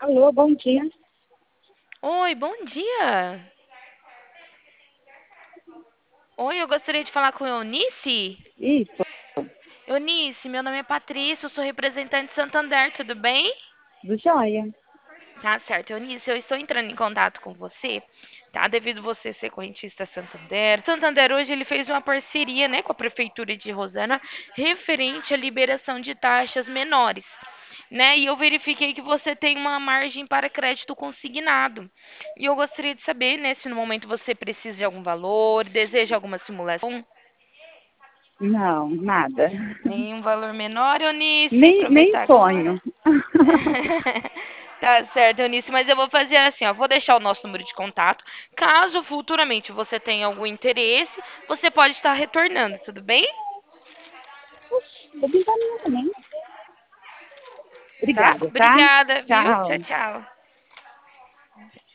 Alô, bom dia. Oi, bom dia. Oi, eu gostaria de falar com a Eunice. Isso, Eunice, meu nome é Patrícia, eu sou representante de Santander, tudo bem? do Joia. Tá certo, Eunice, eu estou entrando em contato com você, tá? Devido você ser correntista Santander. Santander hoje ele fez uma parceria, né, com a prefeitura de Rosana, referente à liberação de taxas menores, né? E eu verifiquei que você tem uma margem para crédito consignado. E eu gostaria de saber, né, se no momento você precisa de algum valor, deseja alguma simulação. Não, nada. Nenhum valor menor, Eunice. Nem Aproveitar agora. sonho. Tá certo, Eunice, mas eu vou fazer assim, ó, vou deixar o nosso número de contato. Caso futuramente você tenha algum interesse, você pode estar retornando, tudo bem? Vou pintar minha também. Tá? Obrigada, tá? Obrigada, viu? Tchau, Tchau. tchau.